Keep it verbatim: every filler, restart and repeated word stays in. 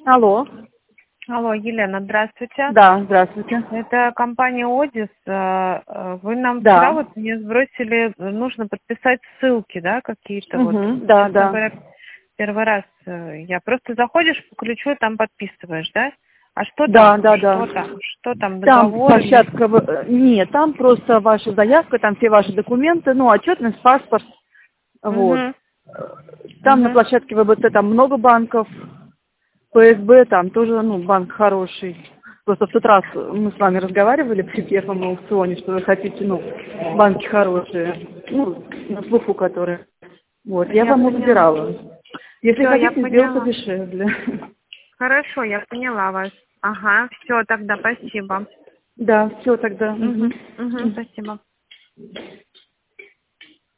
Алло. Алло, Елена, здравствуйте. Да, здравствуйте. Это компания Одис. Вы нам Да. вчера вот мне сбросили, нужно подписать ссылки, да, какие-то Угу. вот. Да, Честно да. говоря, первый раз э, я просто заходишь по ключу, там подписываешь, да? А что Да, там? да, Что да. там? Что там? Там Договор или... площадка... в- э, Нет, там просто ваша заявка, там все ваши документы, ну, отчетность, паспорт. Вот. Угу. Там на Угу. площадке ВБЦ там много банков. ПСБ там тоже, ну, банк хороший. Просто в тот раз мы с вами разговаривали при первом аукционе, что вы хотите, ну, банки хорошие, ну, на слуху которые. Вот, я Я вам поняла. выбирала. Если Все, я хотите, сделка поняла. дешевле. Хорошо, я поняла вас. Ага, все, тогда спасибо. Да, все тогда. Угу. Мгм. Угу, спасибо.